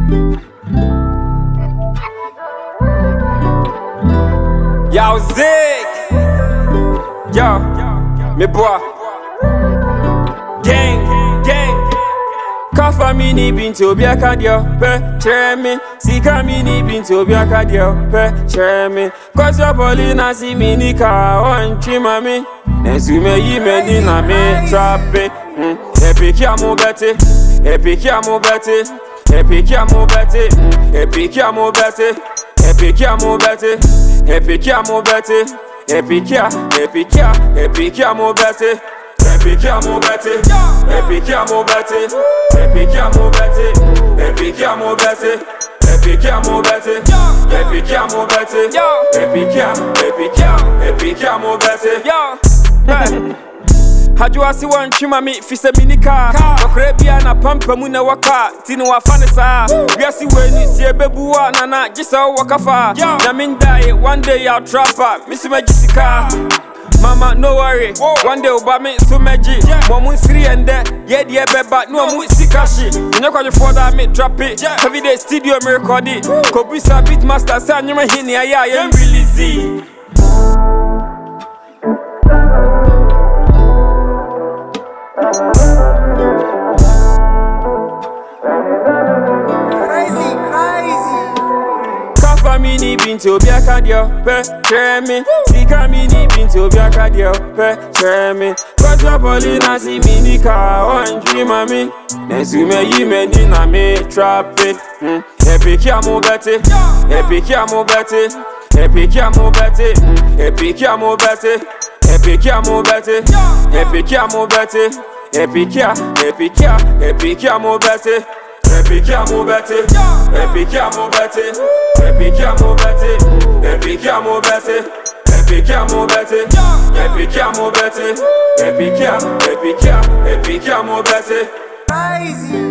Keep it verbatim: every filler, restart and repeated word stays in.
Yo, Zig. Yo, me boy. Gang, gang. Kafa mini binti obi akadio pe cheremi. Sika mini binti obi akadio pe cheremi. Koso Paulina si mini ka on chimami. Nesume yi meni na me trappe. Epic ya mo bete, epic ya mo bete, epic ya mo bete, epic ya mo bete, epic ya mo bete, epic ya mo bete, epic ya, epic ya, epic ya mo bete, epic ya mo bete, epic ya mo bete, epic ya mo bete, epic ya mo bete, epic ya mo bete, epic ya mo bete, epic ya, epic ya, epic ya mo bete, yo. Hajua si wan chima mi fise minika Wakure bia na pampa muna waka Tini wafane saa Bia si weni siye bebuwa nana Jisa wakafa Na mindaye one day I'll trap up Misi majisika Mama no worry One day uba mi sumeji Mwamu siri ende Yedi ye beba Nwa mu sikashi Nyekwa jifoda mi trap it Every day studio mi record it Kobisa beatmaster Sa nyuma hini ya ya Yen release Crazy, crazy. Kafa mini binti obi akadio pe cheremi. Sika mini binti obi akadio pe cheremi. Koso Paulina si mini ka on chimami. Nesume yi meni na me trappe. Epic ya mo bete, epic ya mo bete, epic ya mo bete, epic ya mo bete, epic ya mo bete, epic ya mo bete, epic ya, epic ya, epic ya mo bete, epic ya mo bete, epic ya mo bete, epic ya mo bete, epic ya mo bete, epic ya mo bete, epic ya mo bete, epic ya, epic ya, epic ya mo bete. Crazy.